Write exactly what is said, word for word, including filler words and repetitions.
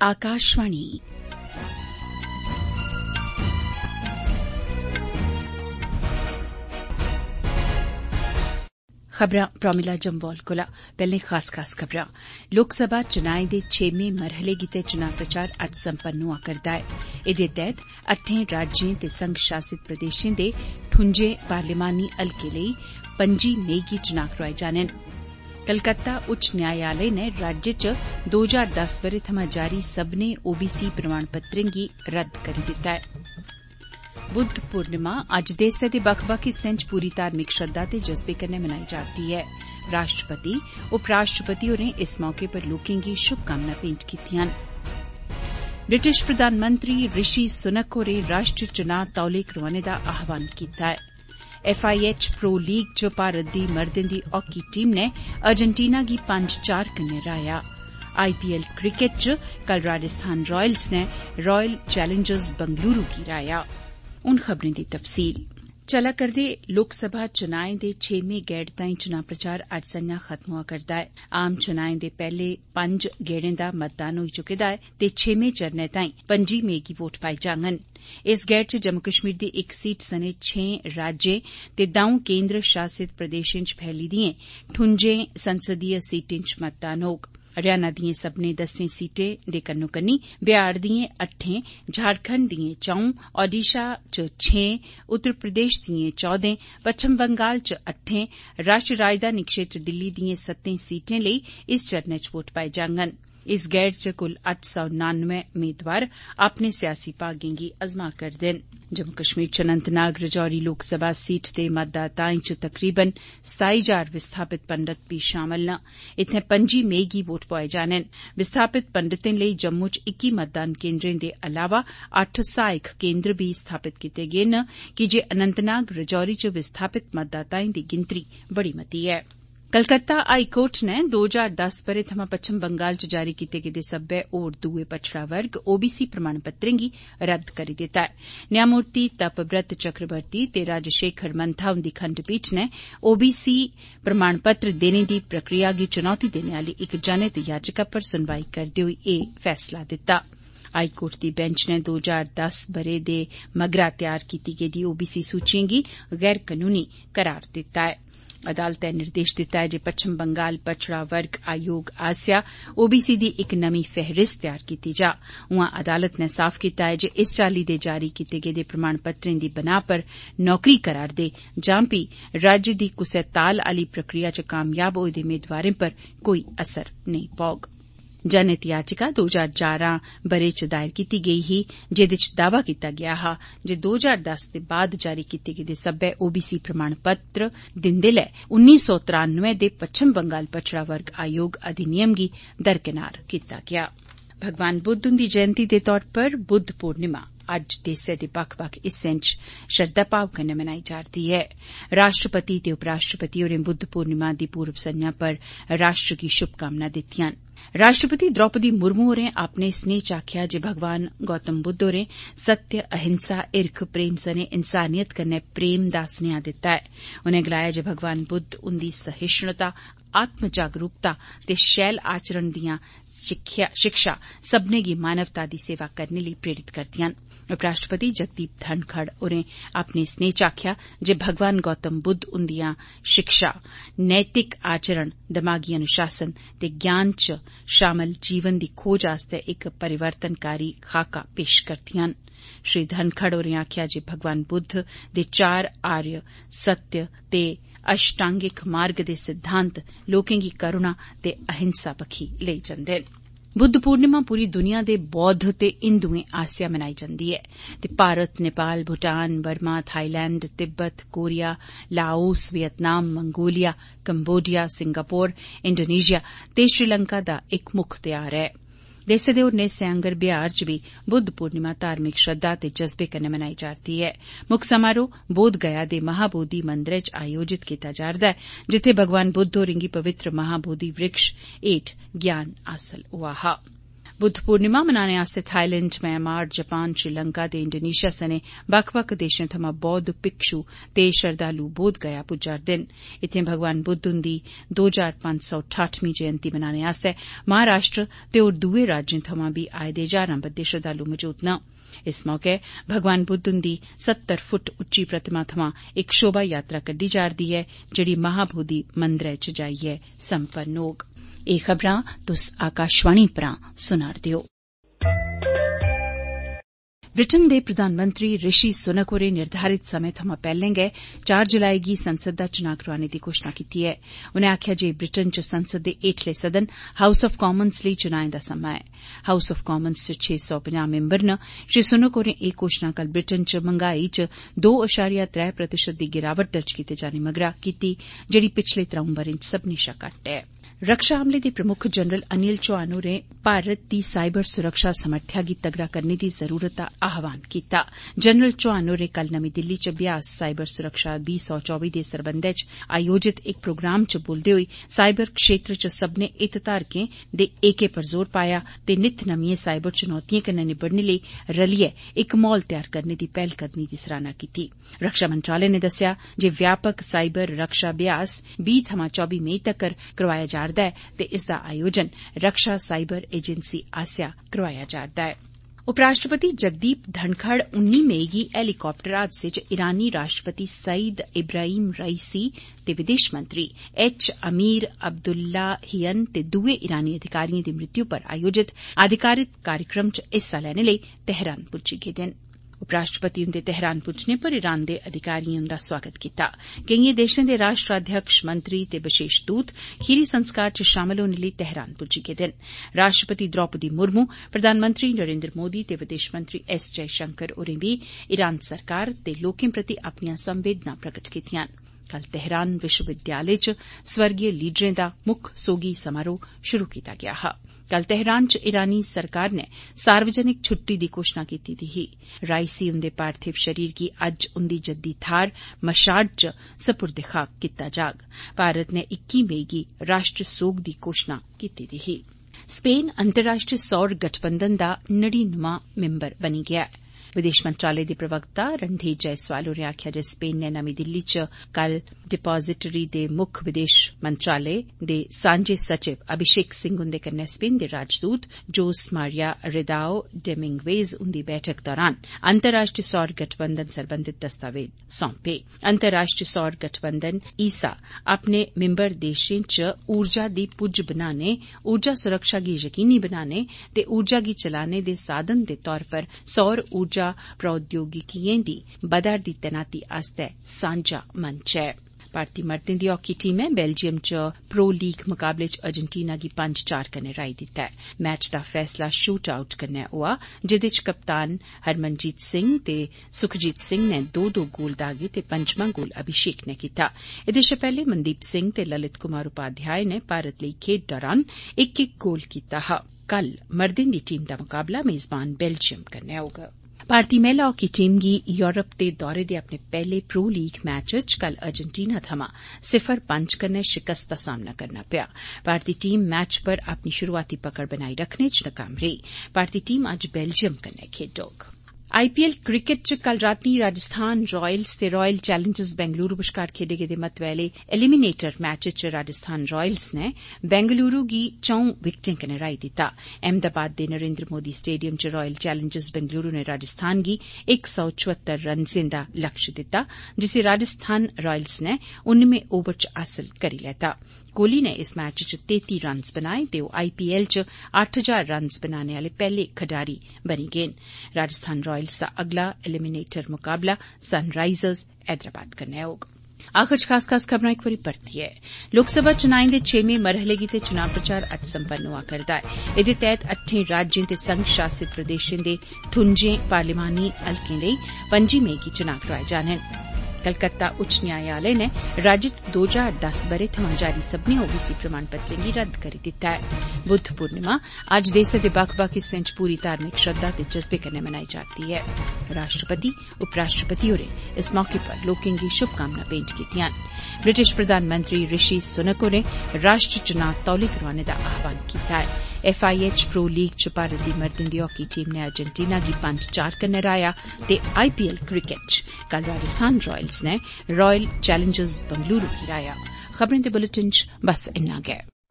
आकाशवाणी। खबरां प्रोमिला जम्वाल कोला पैहले खास खास खबरां। लोकसभा चुनाएं दे छेमें मरहले गितै चुनां प्रचार अज्ज संपन्न होआ करदा ऐ। एदे तैह्त अट्ठें राज्यें ते संघ शासित प्रदेशें दे ठुंजे पार्लिमानी हलके लेई पंजी मई गी चुनां करोआए जाने न। कलकत्ता उच्च न्यायालय नै राज्य च दो हजार दस ब'रे थमां जारी सब्बनें ओबीसी प्रमाण पत्रें गी रद्द करी दित्ता ऐ। बुद्ध पूर्णिमा अज्ज देसै दे बक्ख बक्ख हिस्सें च पूरी धार्मिक श्रद्धा ते जज्बे कन्नै मनाई जा'रदी ऐ। राष्ट्रपति उपराष्ट्रपति होरें इस मौके पर लोकें गी शुभकामनां भेंट कीतियां न। ब्रिटिश प्रधानमंत्री ऋषि सुनक होरें राष्ट्रीय चुनां तौले करोआने दा आह्वान कीता ऐ। एफआईएच प्रो लीग च भारत दी मर्दें दी हॉकी टीम नै अर्जेंटीना गी पंज चार कन्नै हराया। आईपीएल क्रिकेट च कल राजस्थान रॉयल्स नै रॉयल चैलेंजर्स बंगलुरू गी हराया। हुन खबरें दी तफसील। चला करदे लोकसभा चुनाएं दे छेमें गेड़ ताईं चुनां प्रचार अज्ज संझा खत्म होआ करदा ऐ। आम चुनाएं दे पैहले पंज गेड़ें दा मतदान होई चुके दा ऐ ते छेमें चरणै ताईं पंजी मई गी वोट पाए जाङन। इस गेड़ च जम्मू कश्मीर दी इक सीट सने छें राज्यें ते दौं केन्द्र शासित प्रदेशें च फैली दिएं ठुंजें संसदीय सीटें च मतदान होग। हरियाणा दिएं सब्बनें दस्सें सीटें दे कन्नो कन्नी बिहार दिएं अट्ठें, झारखंड दिएं चौं, ओडिशा च छें, उत्तर प्रदेश दिएं चौदें, पच्छम बंगाल च अट्ठें, राष्ट्रीय राजधानी क्षेत्र दिल्ली दिएं सत्तें सीटें लेई इस चरणै च वोट पाए जाङन। इस गेड़ च कुल अट्ठ सौ नानवैं मेदवार अपने सियासी भाग्यें गी अजमा करदे न। जम्मू कश्मीर च अनंतनाग राजौरी लोकसभा सीट दे मतदाताएं च तकरीबन सताई हजार विस्थापित पंडित बी शामल न। इत्थें पंजी मई गी वोट पोआए जाने न। विस्थापित पंडितें लेई जम्मू च इक्की मतदान केन्द्रें दे अलावा अट्ठ सहायक केन्द्र बी स्थापित कीते गे न कीजे अनंतनाग राजौरी च विस्थापित मतदाताएं दी गिनतरी बड़ी मती ऐ। कलकत्ता हाई कोर्ट नै दो हजार दस ब'रे थमां पच्छम बंगाल च जारी कीते गेदे सब्बै होर दुए पछड़ा वर्ग ओबीसी प्रमाण पत्रें गी रद्द करी दित्ता ऐ। न्यायमूर्ति तपब्रत चक्रवर्ती ते राजशेखर मंथा हुंदी खंडपीठ नै ओबीसी प्रमाण पत्र देने दी प्रक्रिया गी चुनौती देने आली इक जनहित याचिका पर सुनवाई करदे होई एह् फैसला दित्ता। हाई कोर्ट दी बैंच नै दो हजार दस ब'रे दे मगरा तैयार कीती गेदी ओबीसी सूचिएं गी गैर कनूनी करार दित्ता ऐ। अदालतै निर्देश दित्ता ऐ जे पच्छम बंगाल पछड़ा वर्ग आयोग आसेआ ओबीसी दी इक नमीं फेहरिस्त तैयार कीती जा। उआं अदालत नै साफ कीता ऐ जे इस चाल्ली दे जारी कीते गेदे प्रमाण पत्रें दी बिनाह पर नौकरी करा'रदे जां फ्ही राज्य दी कुसै ताल आली प्रक्रिया च कामयाब होए दे मेदवारें पर कोई असर नेईं पौग। जनहित याचिका दो हजार जारां ब'रे च दायर कीती गेई ही जेदे च दावा कीता गेआ हा जे दो हजार दस दे बाद जारी कीते गेदे सब्बै ओबीसी प्रमाण पत्र दिंदे लै उन्नी सौ त्रानवैं दे पच्छम बंगाल पछड़ा वर्ग आयोग अधिनियम गी दरकिनार कीता गेआ। भगवान बुद्ध हुंदी जयंती दे तौर पर बुद्ध पूर्णिमा अज्ज देसै दे बक्ख बक्ख हिस्सें च श्रद्धा भाव कन्नै मनाई जा'रदी ऐ। राष्ट्रपति ते उपराष्ट्रपति होरें बुद्ध पूर्णिमा दी पूर्व संझा पर राष्ट्र गी शुभकामनां दित्तियां न। राष्ट्रपति द्रौपदी मुर्मू होरें अपने स्नेह च आखेआ जे भगवान गौतम बुद्ध होरें सत्य, अहिंसा, हिरख, प्रेम सने इंसानियत कन्नै प्रेम दा सनेहा दित्ता ऐ। उनें गलाया जे भगवान बुद्ध उंदी सहिष्णुता, आत्म जागरूकता ते शैल आचरण दियां शिक्षा सब्बनें गी मानवता दी सेवा करने लेई प्रेरित करदियां न। उपराष्ट्रपति जगदीप धनखड़ होरें अपने स्नेह च आखेआ जे भगवान गौतम बुद्ध उंदियां शिक्षा नैतिक आचरण, दमागी अनुशासन ते ज्ञान च शामल जीवन दी खोज आस्तै इक परिवर्तनकारी खाका पेश करदियां न। श्री धनखड़ होरें आखेआ जे भगवान बुद्ध दे चार आर्य सत्य ते अष्टांगिक मार्ग दे सिद्धांत लोकें गी करुणा ते अहिंसा बक्खी लेई जंदे न। बुद्ध पूर्णिमा पूरी दुनिया दे बौद्ध ते हिंदुएं आसेआ मनाई जंदी ऐ ते Bharat, Nepal, Bhutan, Burma, Thailand, Tibet, Korea, Laos, Vietnam, Mongolia, Cambodia, Singapore, Indonesia ते श्रीलंका दा इक मुक्ख त्यार ऐ। देसै दे होरनें हिस्सें आंगर बिहार च बी बुद्ध पूर्णिमा धार्मिक श्रद्धा ते जज्बे कन्नै मनाई जा'रदी ऐ। मुक्ख समारोह बोध गया दे महाबोधि मंदरै च आयोजित कीता जा'रदा ऐ जित्थे भगवान बुद्ध होरें गी पवित्र महाबोधि वृक्ष हेठ ज्ञान हासल होआ हा। बुद्ध पूर्णिमा मनाने आस्तै थाईलैंड, म्यांमार, जापान, श्रीलंका ते इंडोनेशिया सने बक्ख-बक्ख देशें थमां बौद्ध भिक्षु ते श्रद्धालु बोध गया पुज्जा'रदे न। इत्थें भगवान बुद्ध हुंदी दो हजार पंज सौ ठाठवीं जयंती मनाने आस्तै महाराष्ट्र ते होर दुए राज्यें थमां बी आए दे ज्हारां बद्दे श्रद्धालु मौजूद न। इस मौके भगवान बुद्ध हुंदी सत्तर फुट उच्ची प्रतिमा थमां इक शोभा यात्रा कड्डी जा'रदी ऐ जेड़ी महाबोधि मंदरै च जाइयै संपन्न होग। एह खबरां तुस आकाशवाणी परा सुना'रदे ओ। ब्रिटेन दे प्रधानमंत्री ऋषि सुनक होरें निर्धारित समें थमां पैहलें गै चार जुलाई गी संसद दा चुनां करोआने दी घोषणा कीती ऐ। उनें आखेआ जे ब्रिटेन च संसद दे हेठले सदन हाउस ऑफ कॉमन्स लेई चुनाएं दा समां ऐ। हाउस ऑफ कॉमन्स च छे सौ पचास मैंबर न। श्री सुनक होरें एह घोषणा कल ब्रिटेन च मंगाई च दो अशारिया त्रै प्रतिशत दी गिरावट दर्ज कीते जाने मगरा कीती, जेड़ी पिछले त्र'ऊं ब'रें च सब्भनें शा घट्ट ऐ। रक्षा अमले दे प्रमुख जनरल अनिल चौहान होरें भारत दी साइबर सुरक्षा समर्थया गी तगड़ा करने दी जरूरत दा आह्वान कीता। जनरल चौहान होरें कल नमीं दिल्ली च ब्यास साइबर सुरक्षा बीह् सौ चौबी दे सरबंधै च आयोजित इक प्रोग्राम च बोलदे होई साइबर क्षेत्र च सब्बने हितधारकें दे एके पर जोर पाया ते नित्त नमिएं साइबर चुनौतिएं कन्नै निबड़ने लेई रलियै इक माहौल तैयार करने दी पैह्लकदमी दी सराहना कीती। रक्षा मंत्रालय ने दस्सेआ जे व्यापक साइबर रक्षा अभ्यास बीह् थमां चौबी मई तक्कर करोआया जा रदा ऐ ते इसदा आयोजन रक्षा साइबर एजेंसी आसेआ करोआया जा'रदा ऐ। उपराष्ट्रपति जगदीप धनखड़ उन्नी मई गी हेलीकाप्टर हादसे च ईरानी राष्ट्रपति सईद इब्राहिम राईसी ते विदेश मंत्री एच अमीर अब्दुल्लाहियन ते दुए ईरानी अधिकारिएं दी मृत्यु पर आयोजित अधिकारित कार्यक्रम च हिस्सा लैने लेई तेहरान पुज्जी गेदे न। उपराष्ट्रपति हुंदे तेहरान पुज्जने पर ईरान दे अधिकारिएं उंदा स्वागत कीता। केइएं देशें दे राष्ट्राध्यक्ष, मंत्री ते विशेष दूत खीरी संस्कार च शामल होने लेई तेहरान पुज्जी गेदे न। राष्ट्रपति द्रौपदी मुर्मू, प्रधानमंत्री नरेंद्र मोदी ते विदेश मंत्री एस जयशंकर होरें बी ईरान सरकार ते लोकें प्रति अपनियां संवेदनां प्रगट कीतियां न। कल तेहरान विश्वविद्यालय च स्वर्गीय लीडरें दा मुक्ख सोगी समारोह शुरू कीता गेआ हा। कल तेहरान च ईरानी सरकार ने सार्वजनिक छुट्टी दी घोषणा कीती दी ही। राईसी उंदे पार्थिव शरीर गी अज्ज उंदी जद्दी थार मशाड च सपुर्दे खाक कीता जाग। भारत ने इक्की मई गी राष्ट्र सोग दी घोषणा कीती दी ही। स्पेन अंतर्राष्ट्रीय सौर गठबंधन दा नड़िनवां मिंबर बनी गेआ ऐ। विदेश मंत्रालय दे प्रवक्ता रणधीर जायसवाल होरें आखेआ जे स्पेन ने नमीं दिल्ली च कल डिपाजिटरी दे मुक्ख विदेश मंत्रालय दे सांझे सचिव अभिषेक सिंह हुंदे कन्नै स्पेन दे राजदूत जोस मारिया रेदाओ डेमिंगवेज हुंदी बैठक दौरान अंतर्राष्ट्रीय सौर गठबंधन सरबंधित दस्तावेज सौंपे। अंतर्राष्ट्रीय सौर गठबंधन ईसा अपने मिंबर देशें च ऊर्जा दी पुज्ज बनाने, ऊर्जा सुरक्षा गी यकीनी बनाने ते ऊर्जा गी चलाने दे साधन दे तौर पर सौर ऊर्जा प्रौद्योगिकिएं दी बधा'रदी तैनाती आस्तै सांझा मंच ऐ। भारतीय मर्दें दी हॉकी टीमै बेल्जियम च प्रो लीग मुकाबले च अर्जेंटीना गी पंज चार कन्नै राई दित्ता ऐ। मैच दा फैसला शूट आउट कन्नै होआ, जेदे च कप्तान हरमनजीत सिंह ते सुखजीत सिंह ने दो दो गोल दागे ते पंजमां गोल अभिषेक ने कीता। एदे शा पैहले मनदीप सिंह ते ललित कुमार उपाध्याय ने भारत लेई खेड दौरान इक इक गोल कीता हा। कल मर्दें दी टीम दा मुकाबला मेजबान बेल्जियम कन्नै होगा। भारतीय महिला हॉकी टीम गी यूरोप दे दौरे दे अपने पैहले प्रो लीग मैच च कल अर्जेंटीना थमां सिफर पंज कन्नै शिकस्त दा सामना करना पेआ। भारतीय टीम मैच पर अपनी शुरुआती पकड़ बनाई रखने च नाकाम रेही। भारतीय टीम अज्ज बेल्जियम कन्नै खेडोग। आईपीएल क्रिकेट च कल रातीं राजस्थान रॉयल्स ते रॉयल चैलेंजर्स बेंगलुरू बश्कार खेडे गेदे महत्वै आले एलिमिनेटर मैच च राजस्थान रॉयल्स ने बेंगलुरू गी चौं विकेटें कन्नै राई दित्ता। अहमदाबाद दे नरेंद्र मोदी स्टेडियम च रॉयल चैलेंजर्स बेंगलुरू ने राजस्थान गी इक सौ चौहत्तर रन्सें दा लक्ष्य दित्ता, जिसी राजस्थान रॉयल्स ने उन्नमें ओवर च हासल करी लैता। कोहली ने इस मैच च तेती रन्स बनाए ते ओह आईपीएल च अट्ठ हजार रन्स बनाने आले पैहले खडारी बनी गे न। राजस्थान रॉयल्स दा अगला एलिमिनेटर मुकाबला सनराइजर्स हैदराबाद कन्नै होग। आखिर च खास खास खबरां इक बारी परतियै। लोकसभा चुनाएं दे छेमें मरहले गितै चुनां प्रचार अज्ज संपन्न होआ करदा ऐ। एदे तैहत अट्ठें राज्यें ते संघ शासित प्रदेशें दे ठुंजें पार्लिमानी हलकें लेई पंजी मई गी चुनां करोआए जाने न। कलकत्ता उच्च न्यायालय ने राज्य च दो हजार दस बरे थमां जारी सब्बने ओबीसी प्रमाण पत्रें गी रद्द करी दित्ता ऐ। बुद्ध पूर्णिमा अज्ज देसै दे बक्ख बक्ख हिस्सें च पूरी धार्मिक श्रद्धा ते जज्बे कन्नै मनाई जा'रदी ऐ। राष्ट्रपति उपराष्ट्रपति होरें इस मौके पर लोकें गी शुभकामनां भेंट कीतियां न। ब्रिटिश प्रधानमंत्री ऋषि सुनक होरें राष्ट्र चुनां तौले करोआने दा आह्वान कीता ऐ। F I H pro league च भारत दी मर्दें दी हॉकी टीम ने अर्जेंटीना गी पंज चार कन्नै हराया ते आई पी एल क्रिकेट च कल राजस्थान रॉयल्स ने रॉयल चैलेंजर्स बंगलुरू गी हराया। खबरें दे बुलेटिन च बस इन्ना गै।